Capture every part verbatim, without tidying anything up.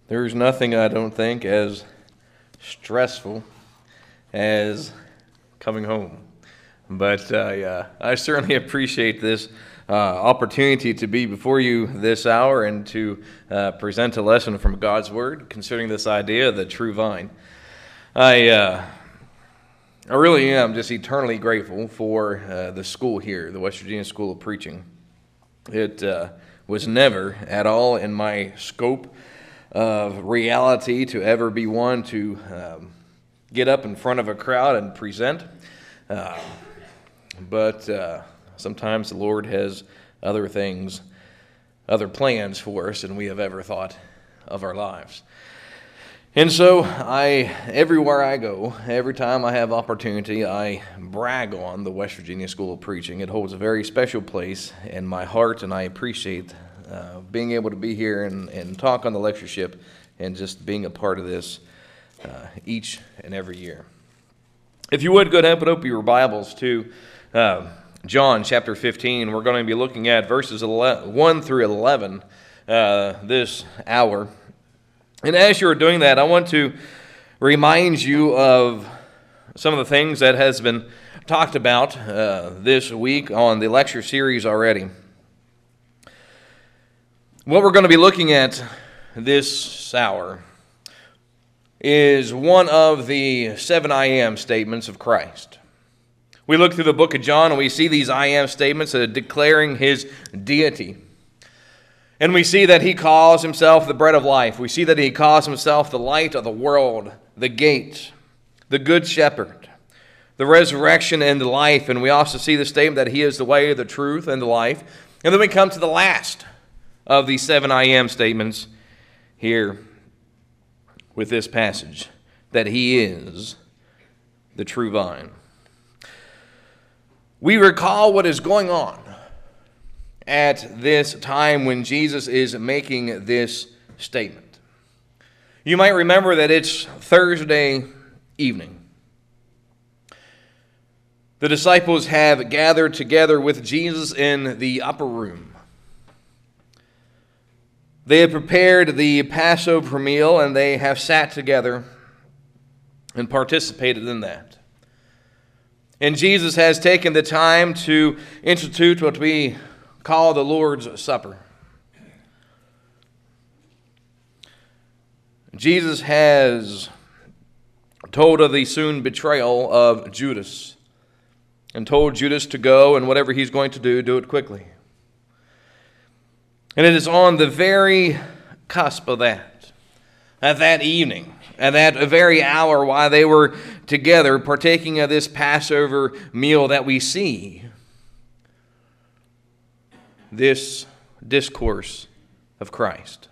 There's nothing, I don't think, as stressful as coming home. But uh, yeah, I certainly appreciate this uh, opportunity to be before you this hour and to uh, present a lesson from God's Word concerning this idea of the true vine. I uh, I really am just eternally grateful for uh, the school here, the West Virginia School of Preaching. It uh, was never at all in my scope of reality to ever be one to um, get up in front of a crowd and present. Uh, but uh, sometimes the Lord has other things, other plans for us than we have ever thought of our lives. And so I, everywhere I go, every time I have opportunity, I brag on the West Virginia School of Preaching. It holds a very special place in my heart, and I appreciate uh, being able to be here and, and talk on the lectureship and just being a part of this uh, each and every year. If you would, go ahead and open your Bibles to uh, John chapter fifteen. We're going to be looking at verses one through eleven uh, this hour. And as you're doing that, I want to remind you of some of the things that has been talked about uh, this week on the lecture series already. What we're going to be looking at this hour is one of the seven I am statements of Christ. We look through the book of John and we see these I am statements uh, declaring his deity. And we see that he calls himself the bread of life. We see that he calls himself the light of the world, the gate, the good shepherd, the resurrection and the life. And we also see the statement that he is the way, the truth, and the life. And then we come to the last of these seven I am statements here with this passage, that he is the true vine. We recall what is going on at this time when Jesus is making this statement. You might remember that it's Thursday evening. The disciples have gathered together with Jesus in the upper room. They have prepared the Passover meal and they have sat together and participated in that. And Jesus has taken the time to institute what we call the Lord's Supper. Jesus has told of the soon betrayal of Judas and told Judas to go and whatever he's going to do, do it quickly. And it is on the very cusp of that, at that evening, at that very hour while they were together partaking of this Passover meal that we see this discourse of Christ.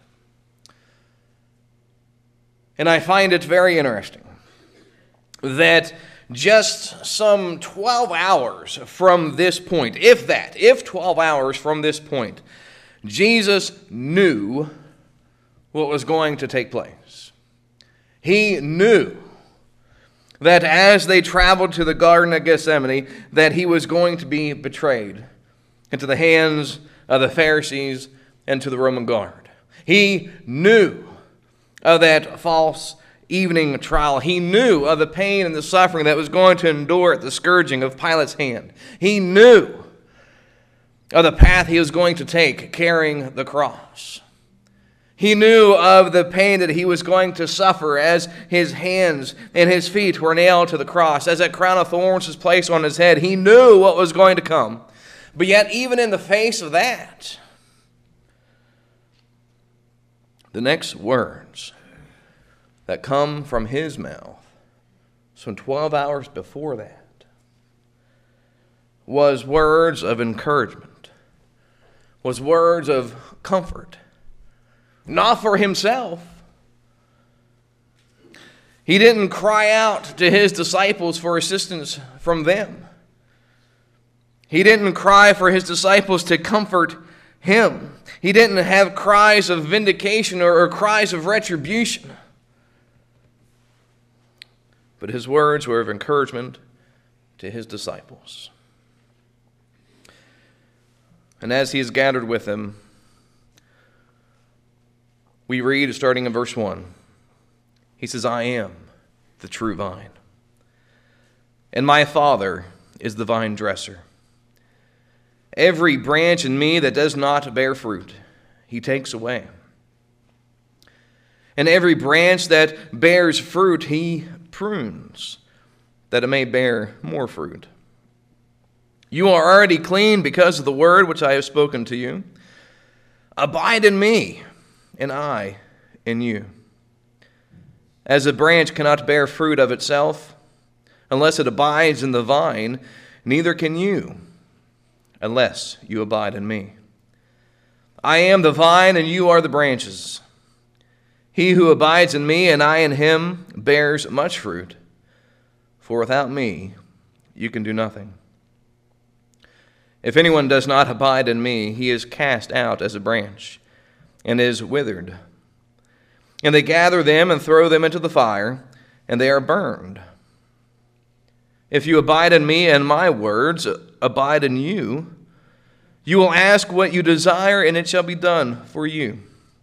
And I find it very interesting that just some twelve hours from this point, if that, if twelve hours from this point, Jesus knew what was going to take place. He knew that as they traveled to the Garden of Gethsemane, that he was going to be betrayed into the hands of the Pharisees and to the Roman guard. He knew of that false evening trial. He knew of the pain and the suffering that was going to endure at the scourging of Pilate's hand. He knew of the path he was going to take carrying the cross. He knew of the pain that he was going to suffer as his hands and his feet were nailed to the cross, as that crown of thorns was placed on his head. He knew what was going to come. But yet, even in the face of that, the next words that come from his mouth, some twelve hours before that, was words of encouragement, was words of comfort, not for himself. He didn't cry out to his disciples for assistance from them. He didn't cry for his disciples to comfort him. He didn't have cries of vindication or, or cries of retribution. But his words were of encouragement to his disciples. And as he is gathered with them, we read, starting in verse one, he says, I am the true vine, and my Father is the vine dresser. Every branch in me that does not bear fruit, he takes away. And every branch that bears fruit, he prunes, that it may bear more fruit. You are already clean because of the word which I have spoken to you. Abide in me, and I in you. As a branch cannot bear fruit of itself, unless it abides in the vine, neither can you, unless you abide in me. I am the vine, and you are the branches. He who abides in me, and I in him, bears much fruit, for without me you can do nothing. If anyone does not abide in me, he is cast out as a branch, and is withered. And they gather them and throw them into the fire, and they are burned. If you abide in me, and my words abide in you, you will ask what you desire, and it shall be done for you.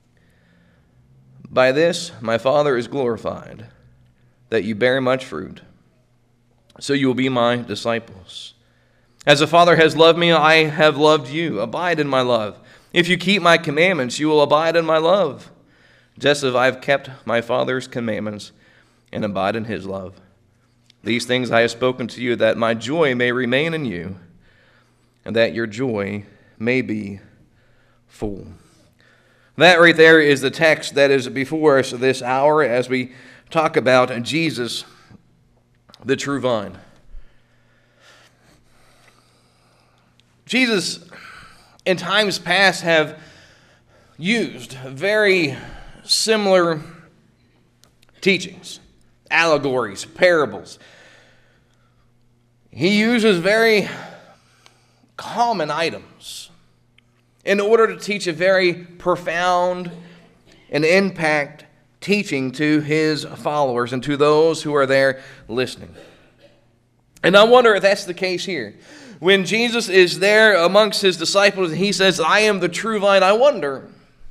By this my Father is glorified, that you bear much fruit, so you will be my disciples. As the Father has loved me, I have loved you. Abide in my love. If you keep my commandments, you will abide in my love, just as I have kept my Father's commandments and abide in his love. These things I have spoken to you, that my joy may remain in you, and that your joy may be full. That right there is the text that is before us this hour as we talk about Jesus, the true vine. Jesus, in times past, have used very similar teachings, allegories, parables. He uses very common items in order to teach a very profound and impact teaching to his followers and to those who are there listening. And I wonder if that's the case here. When Jesus is there amongst his disciples and he says, I am the true vine, I wonder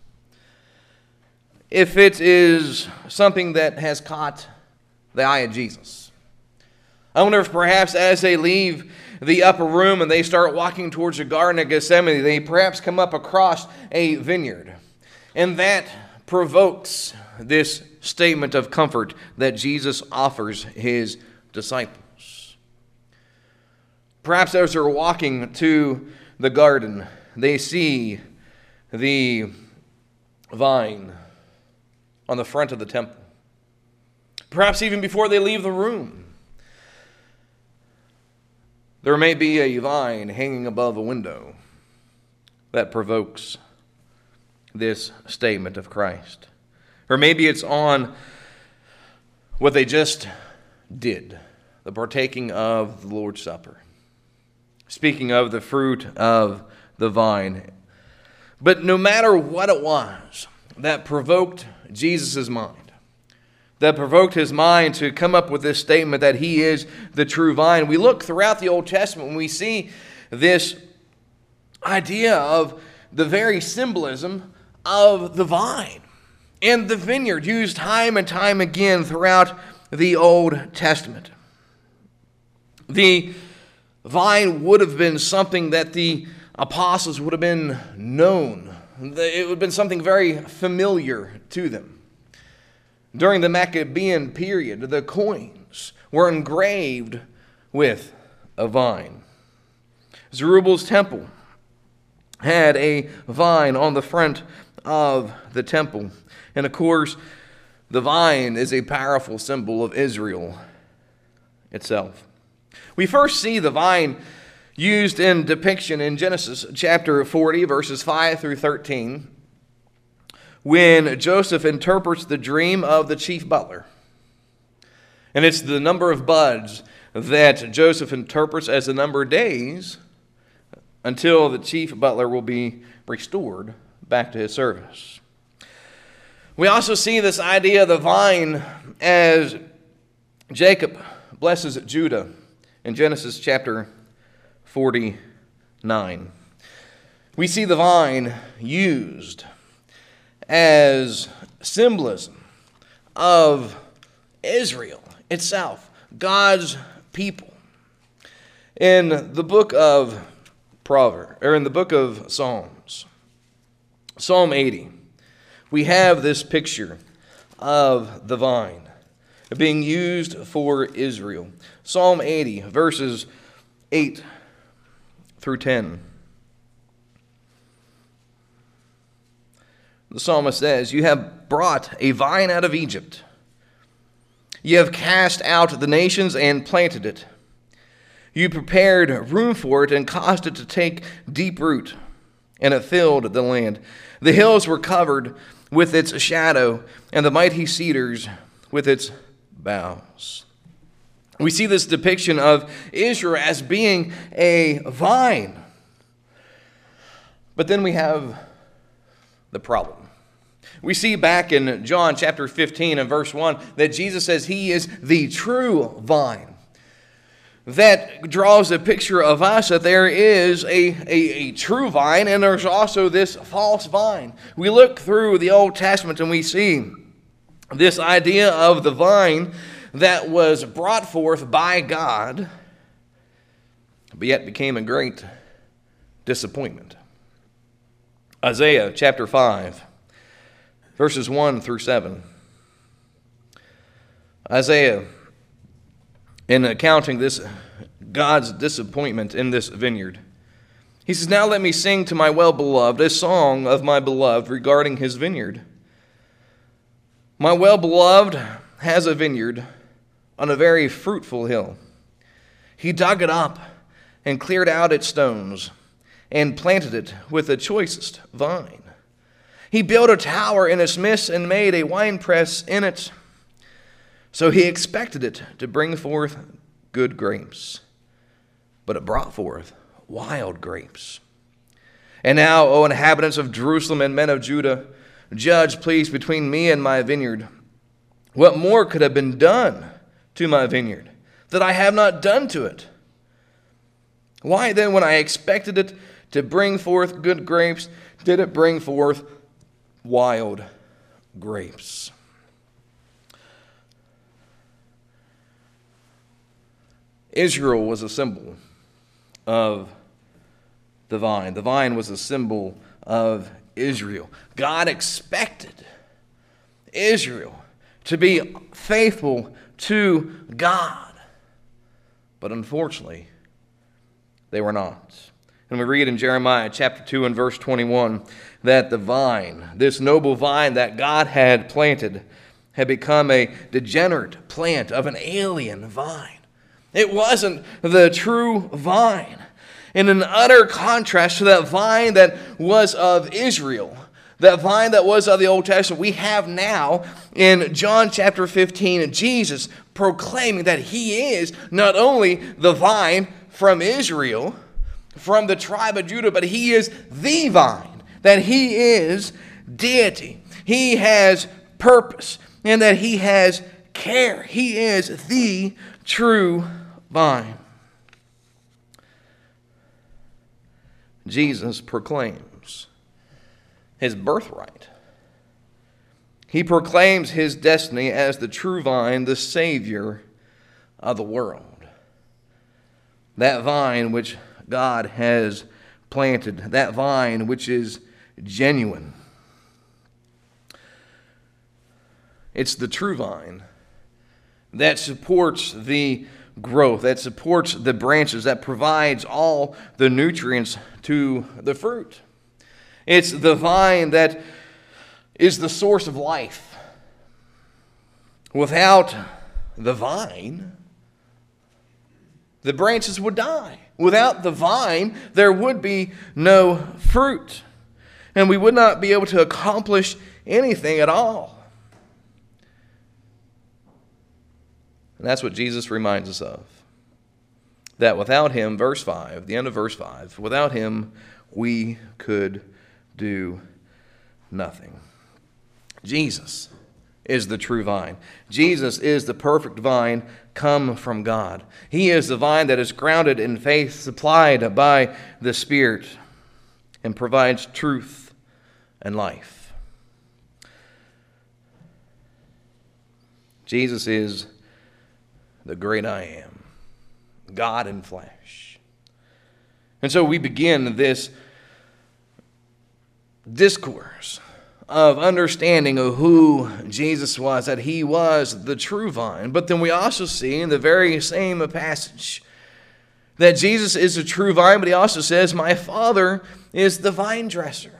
if it is something that has caught the eye of Jesus. I wonder if perhaps as they leave the upper room and they start walking towards the Garden of Gethsemane, they perhaps come up across a vineyard. And that provokes this statement of comfort that Jesus offers his disciples. Perhaps as they're walking to the garden, they see the vine on the front of the temple. Perhaps even before they leave the room, there may be a vine hanging above a window that provokes this statement of Christ. Or maybe it's on what they just did, the partaking of the Lord's Supper. Speaking of the fruit of the vine. But no matter what it was that provoked Jesus' mind, that provoked his mind to come up with this statement that he is the true vine, we look throughout the Old Testament and we see this idea of the very symbolism of the vine and the vineyard used time and time again throughout the Old Testament. The vine would have been something that the apostles would have been known. It would have been something very familiar to them. During the Maccabean period, the coins were engraved with a vine. Zerubbabel's temple had a vine on the front of the temple. And of course, the vine is a powerful symbol of Israel itself. We first see the vine used in depiction in Genesis chapter forty, verses five through thirteen, when Joseph interprets the dream of the chief butler. And it's the number of buds that Joseph interprets as the number of days until the chief butler will be restored back to his service. We also see this idea of the vine as Jacob blesses Judah in Genesis chapter forty-nine. We see the vine used as symbolism of Israel itself, God's people. In the book of Proverbs, or in the book of Psalms, Psalm eighty, we have this picture of the vine being used for Israel. Psalm eighty, verses eight through ten. The psalmist says, "You have brought a vine out of Egypt. You have cast out the nations and planted it. You prepared room for it and caused it to take deep root, and it filled the land. The hills were covered with its shadow, and the mighty cedars with its boughs." We see this depiction of Israel as being a vine. But then we have the problem. We see back in John chapter fifteen and verse one that Jesus says he is the true vine. That draws a picture of us that there is a, a, a true vine and there's also this false vine. We look through the Old Testament and we see this idea of the vine that was brought forth by God, but yet became a great disappointment. Isaiah chapter five, verses one through seven. Isaiah, in accounting this God's disappointment in this vineyard, he says, "Now let me sing to my well-beloved a song of my beloved regarding his vineyard. My well-beloved has a vineyard on a very fruitful hill. He dug it up and cleared out its stones and planted it with the choicest vine. He built a tower in its midst and made a winepress in it. So he expected it to bring forth good grapes, but it brought forth wild grapes. And now, O inhabitants of Jerusalem and men of Judah, judge, please, between me and my vineyard. What more could have been done to my vineyard that I have not done to it? Why then, when I expected it to bring forth good grapes, did it bring forth wild grapes?" Israel was a symbol of the vine. The vine was a symbol of Israel. God expected Israel to be faithful to God. But unfortunately, they were not. And we read in Jeremiah chapter two and verse twenty-one that the vine, this noble vine that God had planted, had become a degenerate plant of an alien vine. It wasn't the true vine. In an utter contrast to that vine that was of Israel, that vine that was of the Old Testament, we have now in John chapter fifteen, Jesus proclaiming that he is not only the vine from Israel, from the tribe of Judah, but he is the vine, that he is deity. He has purpose, and that he has care. He is the true vine. Jesus proclaims his birthright. He proclaims his destiny as the true vine, the Savior of the world. That vine which God has planted, that vine which is genuine. It's the true vine that supports the growth, that supports the branches, that provides all the nutrients to the fruit. It's the vine that is the source of life. Without the vine, the branches would die. Without the vine, there would be no fruit, and we would not be able to accomplish anything at all. And that's what Jesus reminds us of. That without him, verse five, the end of verse five, without him, we could do nothing. Jesus is the true vine. Jesus is the perfect vine come from God. He is the vine that is grounded in faith, supplied by the Spirit, and provides truth and life. Jesus is the great I am, God in flesh. And so we begin this discourse of understanding of who Jesus was, that he was the true vine. But then we also see in the very same passage that Jesus is the true vine, but he also says, my Father is the vine dresser.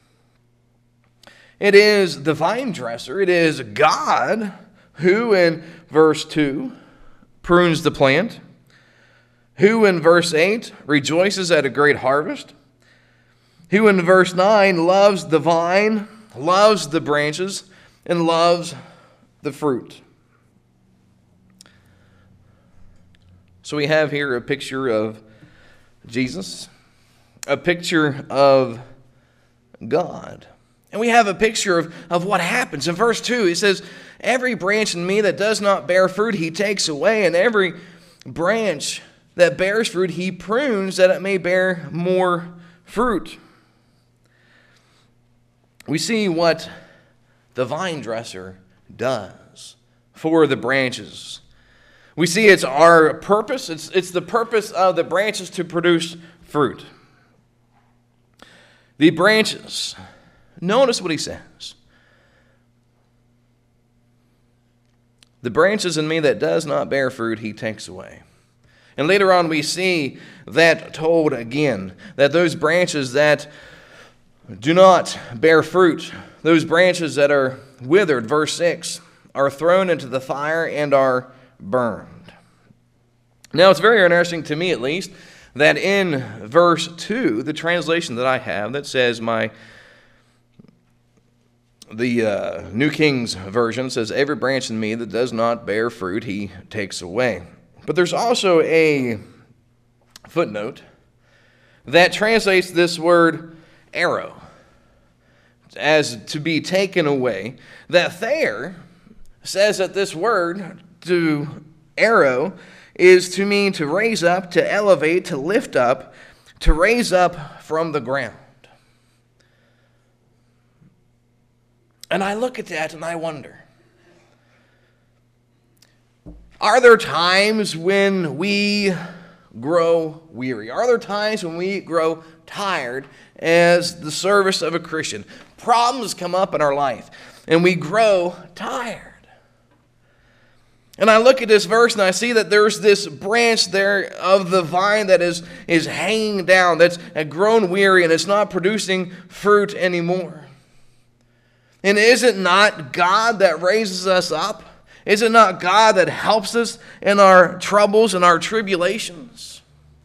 It is the vine dresser, it is God who in verse two prunes the plant, who in verse eight rejoices at a great harvest, who in verse nine loves the vine, loves the branches, and loves the fruit. So we have here a picture of Jesus, a picture of God. And we have a picture of, of what happens. In verse two, it says, every branch in me that does not bear fruit, he takes away, and every branch that bears fruit, he prunes, that it may bear more fruit. We see what the vine dresser does for the branches. We see it's our purpose. It's, it's the purpose of the branches to produce fruit. The branches, notice what he says. The branches in me that does not bear fruit, he takes away. And later on we see that told again, that those branches that do not bear fruit, those branches that are withered, verse six, are thrown into the fire and are burned. Now it's very interesting to me at least that in verse two, the translation that I have that says my the uh, New King's Version says, every branch in me that does not bear fruit, he takes away. But there's also a footnote that translates this word arrow as to be taken away. That Thayer says that this word to arrow is to mean to raise up, to elevate, to lift up, to raise up from the ground. And I look at that and I wonder, are there times when we grow weary? Are there times when we grow tired as the service of a Christian? Problems come up in our life and we grow tired. And I look at this verse and I see that there's this branch there of the vine that is, is hanging down, that's grown weary and it's not producing fruit anymore. And is it not God that raises us up? Is it not God that helps us in our troubles and our tribulations?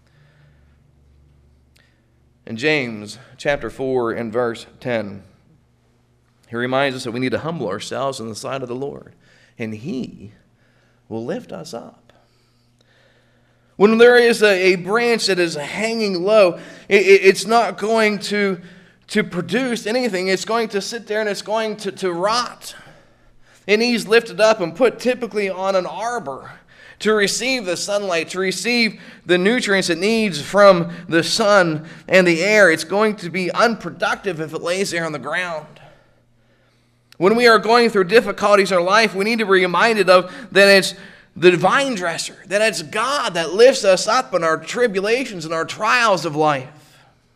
In James chapter four and verse ten, he reminds us that we need to humble ourselves in the sight of the Lord, and he will lift us up. When there is a, a branch that is hanging low, it, it, it's not going to, to produce anything. It's going to sit there and it's going to, to rot. It needs lifted up and put typically on an arbor to receive the sunlight, to receive the nutrients it needs from the sun and the air. It's going to be unproductive if it lays there on the ground. When we are going through difficulties in our life, we need to be reminded of that it's the vine dresser, that it's God that lifts us up in our tribulations and our trials of life,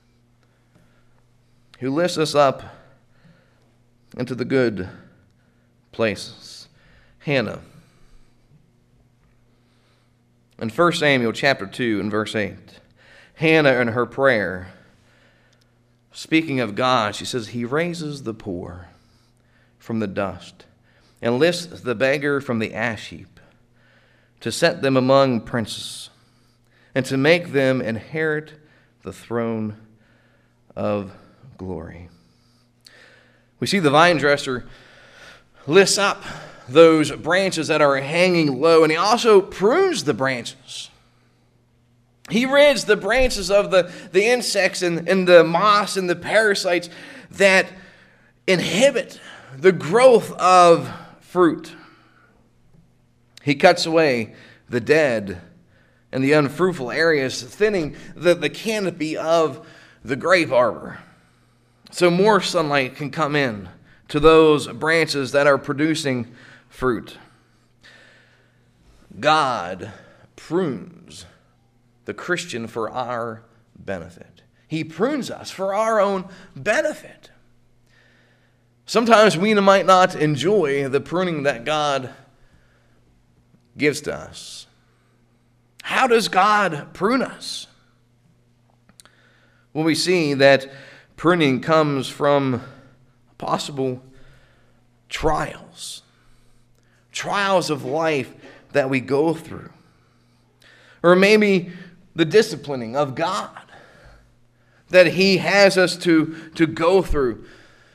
who lifts us up into the good places. Hannah, in First Samuel chapter two and verse eight, Hannah in her prayer, speaking of God, she says, he raises the poor from the dust and lifts the beggar from the ash heap, to set them among princes and to make them inherit the throne of glory. We see the vine dresser lifts up those branches that are hanging low, and he also prunes the branches. He rids the branches of the, the insects and, and the moss and the parasites that inhibit the growth of fruit. He cuts away the dead and the unfruitful areas, thinning the, the canopy of the grape arbor, so more sunlight can come in to those branches that are producing fruit. God prunes the Christian for our benefit. He prunes us for our own benefit. Sometimes we might not enjoy the pruning that God gives to us. How does God prune us? Well, we see that pruning comes from possible trials. Trials of life that we go through. Or maybe the disciplining of God that He has us to, to go through.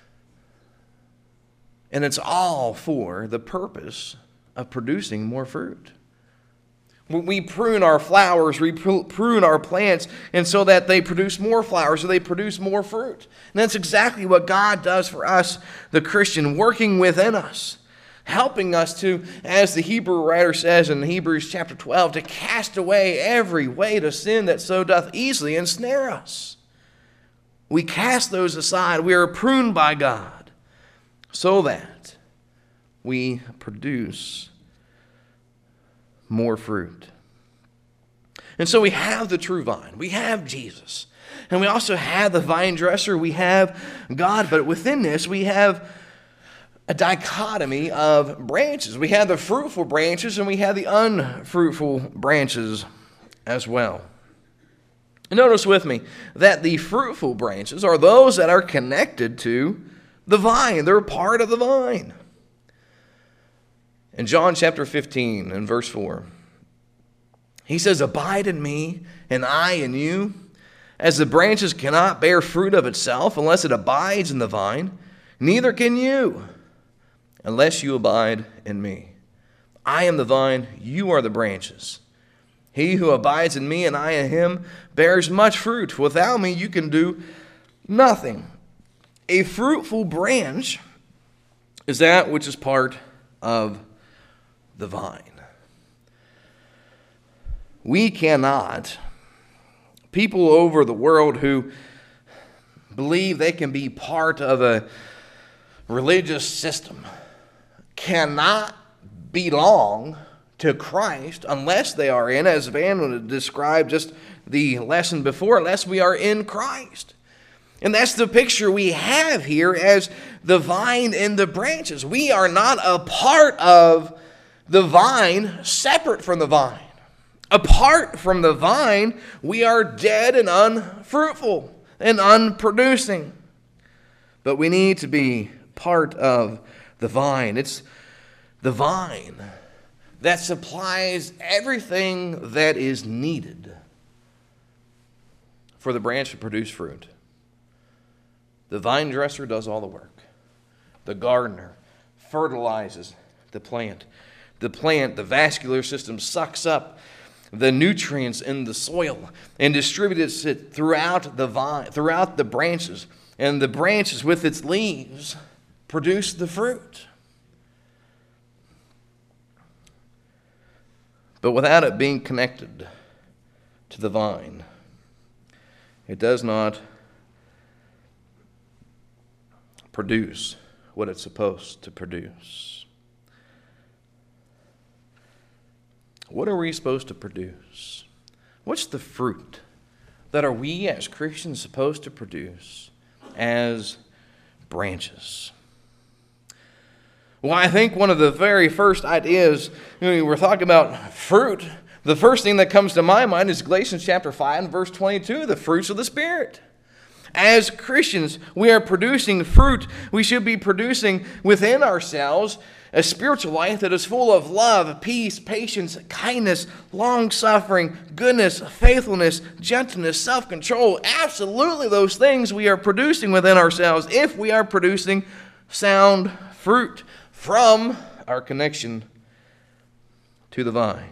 And it's all for the purpose of producing more fruit. We prune our flowers, we prune our plants, and so that they produce more flowers, so they produce more fruit. And that's exactly what God does for us, the Christian, working within us, helping us to, as the Hebrew writer says in Hebrews chapter twelve, to cast away every weight of sin that so doth easily ensnare us. We cast those aside. We are pruned by God so that we produce more fruit. And so we have the true vine. We have Jesus. And we also have the vine dresser. We have God. But within this, we have a dichotomy of branches. We have the fruitful branches and we have the unfruitful branches as well. Notice with me that the fruitful branches are those that are connected to the vine. They're part of the vine. In John chapter fifteen and verse four, he says, "Abide in me, and I in you. As the branches cannot bear fruit of itself unless it abides in the vine, neither can you unless you abide in me. I am the vine, you are the branches. He who abides in me and I in him bears much fruit. Without me you can do nothing." A fruitful branch is that which is part of the vine. We cannot, people over the world who believe they can be part of a religious system, cannot belong to Christ unless they are in, as Van described just the lesson before, unless we are in Christ. And that's the picture we have here as the vine and the branches. We are not a part of the vine separate from the vine. Apart from the vine, we are dead and unfruitful and unproducing. But we need to be part of the vine. It's the vine that supplies everything that is needed for the branch to produce fruit. The vine dresser does all the work. The gardener fertilizes the plant. The plant, the vascular system, sucks up the nutrients in the soil and distributes it throughout the vine, throughout the branches. And the branches with its leaves produce the fruit. But without it being connected to the vine, it does not produce what it's supposed to produce. What are we supposed to produce? What's the fruit that are we as Christians supposed to produce as branches? Well, I think one of the very first ideas, you know, we're talking about fruit, the first thing that comes to my mind is Galatians chapter five and verse twenty-two, the fruits of the Spirit. As Christians, we are producing fruit. We should be producing within ourselves a spiritual life that is full of love, peace, patience, kindness, long-suffering, goodness, faithfulness, gentleness, self-control. Absolutely those things we are producing within ourselves if we are producing sound fruit from our connection to the vine.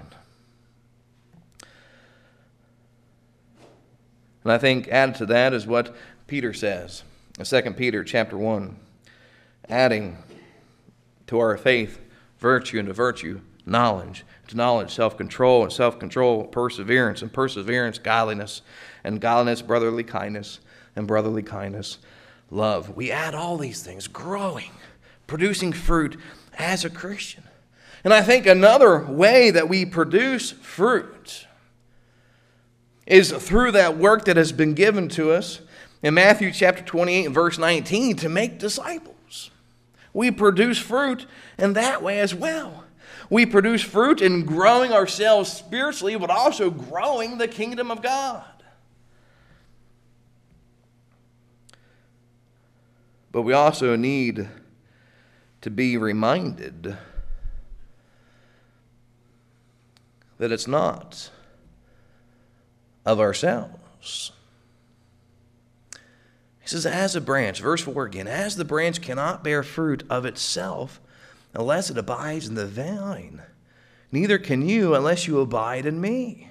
And I think added to that is what Peter says in Second Peter chapter one, adding to our faith virtue, and to virtue knowledge, to knowledge self-control, and self-control perseverance, and perseverance godliness, and godliness brotherly kindness, and brotherly kindness love. We add all these things, growing, producing fruit as a Christian. And I think another way that we produce fruit is through that work that has been given to us in Matthew chapter twenty-eight, verse nineteen, to make disciples. We produce fruit in that way as well. We produce fruit in growing ourselves spiritually, but also growing the kingdom of God. But we also need to be reminded that it's not of ourselves. He says, as a branch, verse four again, as the branch cannot bear fruit of itself unless it abides in the vine, neither can you unless you abide in me.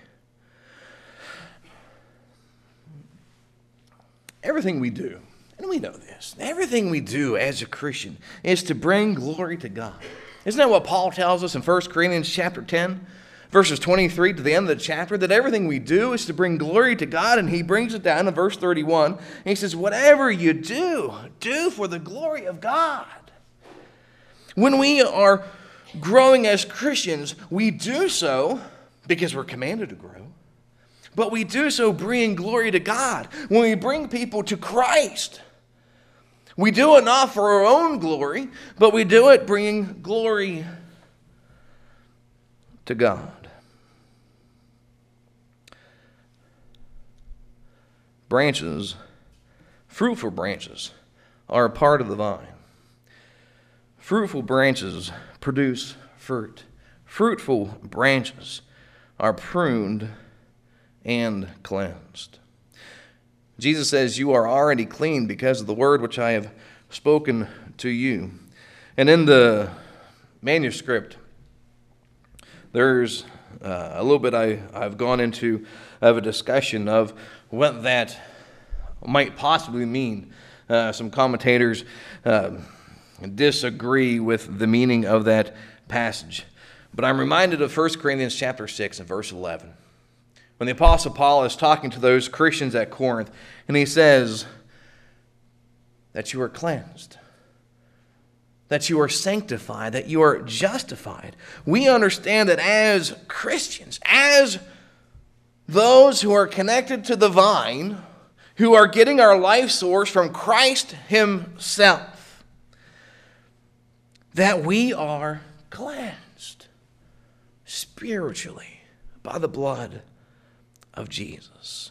Everything we do, and we know this, everything we do as a Christian is to bring glory to God. Isn't that what Paul tells us in First Corinthians chapter ten? Verses twenty-three to the end of the chapter, that everything we do is to bring glory to God, and he brings it down in verse thirty-one. And he says, whatever you do, do for the glory of God. When we are growing as Christians, we do so because we're commanded to grow, but we do so bringing glory to God. When we bring people to Christ, we do it not for our own glory, but we do it bringing glory to God. Branches, fruitful branches, are a part of the vine. Fruitful branches produce fruit. Fruitful branches are pruned and cleansed. Jesus says, you are already clean because of the word which I have spoken to you. And in the manuscript, there's uh, a little bit I, I've gone into of a discussion of what that might possibly mean. Uh, some commentators uh, disagree with the meaning of that passage. But I'm reminded of First Corinthians chapter six and verse eleven. When the Apostle Paul is talking to those Christians at Corinth, and he says that you are cleansed, that you are sanctified, that you are justified. We understand that as Christians, as those who are connected to the vine, who are getting our life source from Christ himself, that we are cleansed spiritually by the blood of Jesus.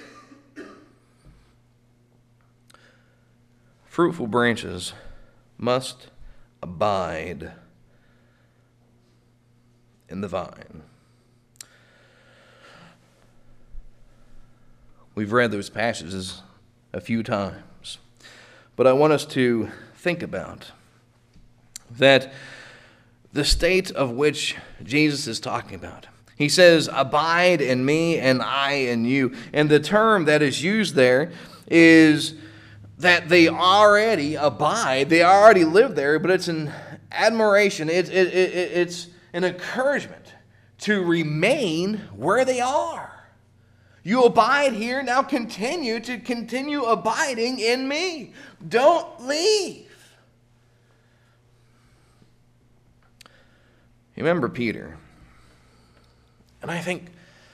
Fruitful branches must abide in the vine. We've read those passages a few times, but I want us to think about that the state of which Jesus is talking about. He says, abide in me and I in you. And the term that is used there is that they already abide, they already live there, but it's an admiration, it's, it, it, it's an encouragement to remain where they are. You abide here, now continue to continue abiding in me. Don't leave. You remember Peter? And I think,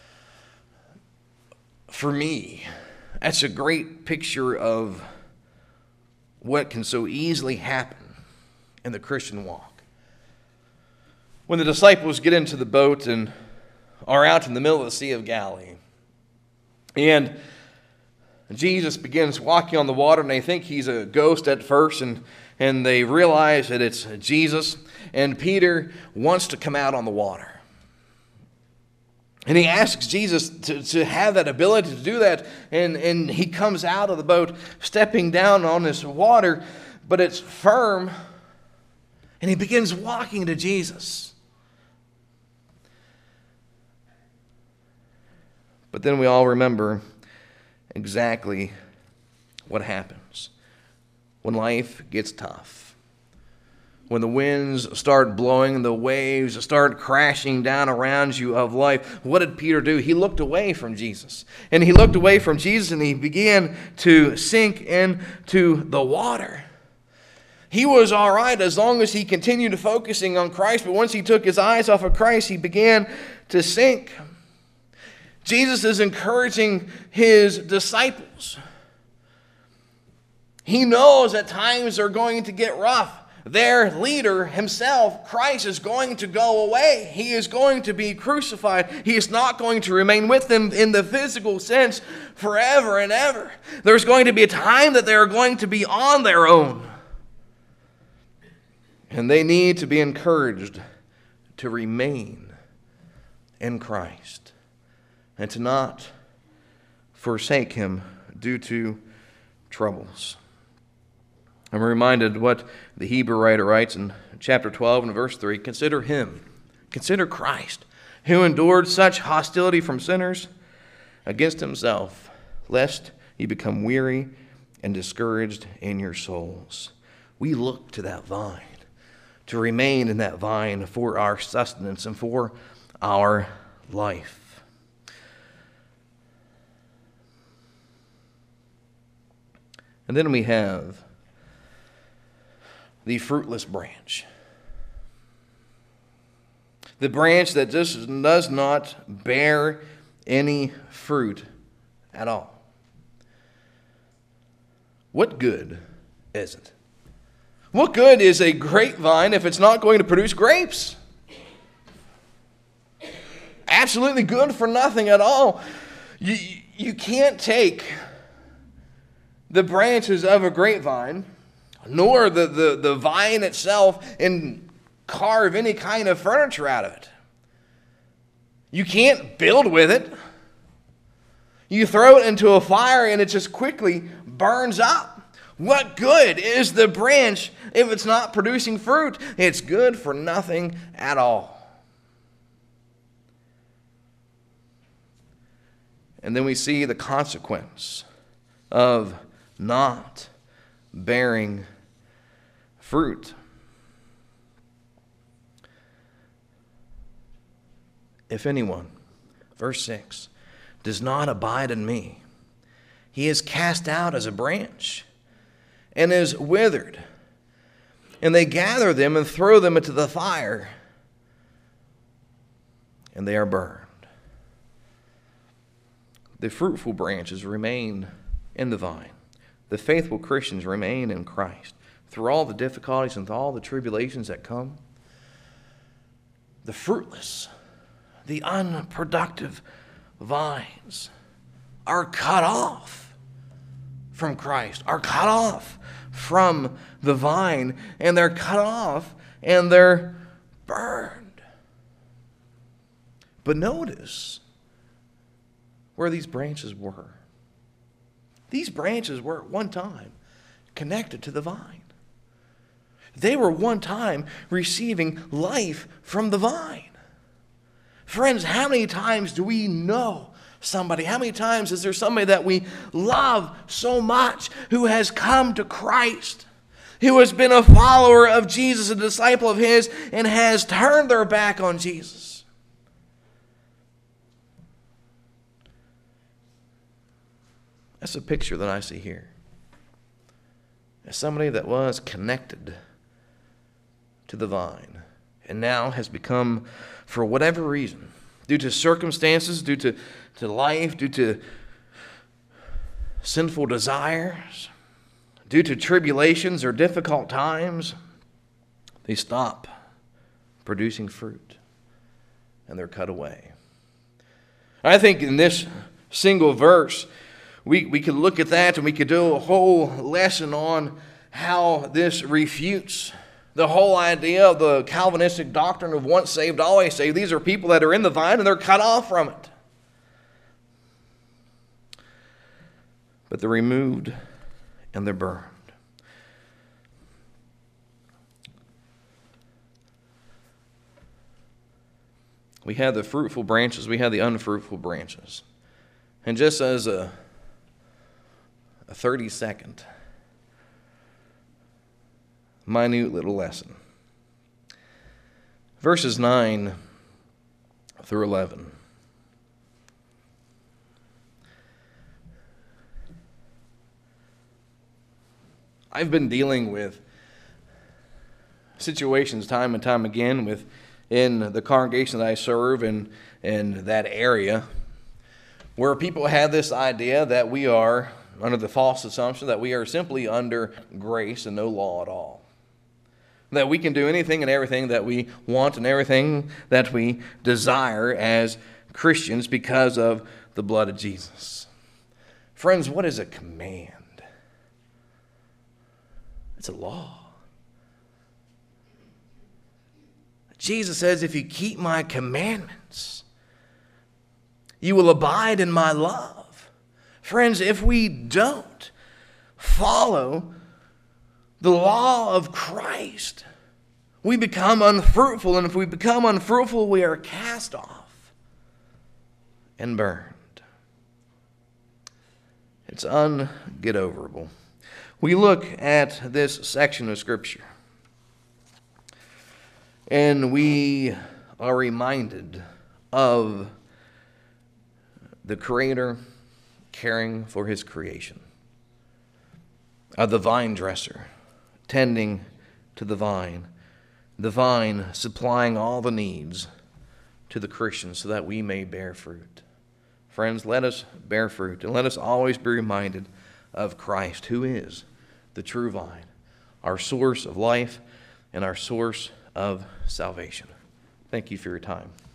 for me, that's a great picture of what can so easily happen in the Christian walk. When the disciples get into the boat and are out in the middle of the Sea of Galilee, and Jesus begins walking on the water, and they think he's a ghost at first, and, and they realize that it's Jesus, and Peter wants to come out on the water. And he asks Jesus to, to have that ability to do that, and, and he comes out of the boat, stepping down on this water, but it's firm, and he begins walking to Jesus. But then we all remember exactly what happens when life gets tough. When the winds start blowing and the waves start crashing down around you of life, what did Peter do? He looked away from Jesus. And he looked away from Jesus and he began to sink into the water. He was all right as long as he continued focusing on Christ, but once he took his eyes off of Christ, he began to sink. Jesus is encouraging his disciples. He knows that times are going to get rough. Their leader himself, Christ, is going to go away. He is going to be crucified. He is not going to remain with them in the physical sense forever and ever. There's going to be a time that they are going to be on their own. And they need to be encouraged to remain in Christ and to not forsake him due to troubles. I'm reminded what the Hebrew writer writes in chapter twelve and verse three. Consider him, consider Christ, who endured such hostility from sinners against himself, lest you become weary and discouraged in your souls. We look to that vine, to remain in that vine for our sustenance and for our life. And then we have the fruitless branch. The branch that just does not bear any fruit at all. What good is it? What good is a grapevine if it's not going to produce grapes? Absolutely good for nothing at all. You, you can't take the branches of a grapevine, nor the, the, the vine itself, and carve any kind of furniture out of it. You can't build with it. You throw it into a fire and it just quickly burns up. What good is the branch if it's not producing fruit? It's good for nothing at all. And then we see the consequence of not bearing fruit. If anyone, verse six, does not abide in me, he is cast out as a branch and is withered. And they gather them and throw them into the fire, and they are burned. The fruitful branches remain in the vine. The faithful Christians remain in Christ. Through all the difficulties and all the tribulations that come, the fruitless, the unproductive vines are cut off from Christ, are cut off from the vine, and they're cut off and they're burned. But notice where these branches were. These branches were at one time connected to the vine. They were one time receiving life from the vine. Friends, how many times do we know somebody? How many times is there somebody that we love so much who has come to Christ, who has been a follower of Jesus, a disciple of his, and has turned their back on Jesus? That's a picture that I see here. As somebody that was connected to the vine and now has become, for whatever reason, due to circumstances, due to, to life, due to sinful desires, due to tribulations or difficult times, they stop producing fruit and they're cut away. I think in this single verse, we, we could look at that and we could do a whole lesson on how this refutes the whole idea of the Calvinistic doctrine of once saved, always saved. These are people that are in the vine and they're cut off from it. But they're removed and they're burned. We have the fruitful branches, we have the unfruitful branches. And just as a, a thirty second minute little lesson. Verses nine through eleven. I've been dealing with situations time and time again within the congregation that I serve in, in that area, where people have this idea that we are under the false assumption that we are simply under grace and no law at all. That we can do anything and everything that we want and everything that we desire as Christians because of the blood of Jesus. Friends, what is a command? It's a law. Jesus says, if you keep my commandments, you will abide in my love. Friends, if we don't follow the law of Christ, we become unfruitful, and if we become unfruitful, we are cast off and burned. It's unget-overable. We look at this section of Scripture, and we are reminded of the Creator caring for His creation, of the vine dresser tending to the vine, the vine supplying all the needs to the Christian so that we may bear fruit. Friends, let us bear fruit, and let us always be reminded of Christ, who is the true vine, our source of life and our source of salvation. Thank you for your time.